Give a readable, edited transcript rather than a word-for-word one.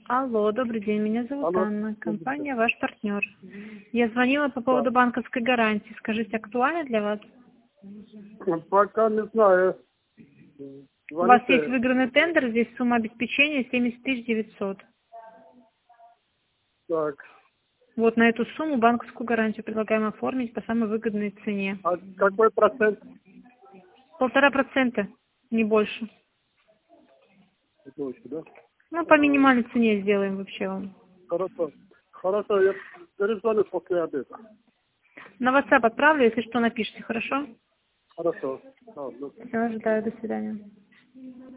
Алло, добрый день, меня зовут Алло. Анна, компания «Ваш партнер». Я звонила по поводу банковской гарантии. Скажите, актуально для вас? Пока не знаю. У вас есть Звоните. выигранный тендер, здесь сумма обеспечения 70 900. Так. Вот на эту сумму банковскую гарантию предлагаем оформить по самой выгодной цене. А какой процент? 1,5%, не больше. Больше, да? Ну, по минимальной цене сделаем вообще вам. Хорошо. Хорошо, я перезвоню после обеда. На WhatsApp отправлю, если что, напишите, хорошо? Хорошо. Ладно. Все, ожидаю, до свидания.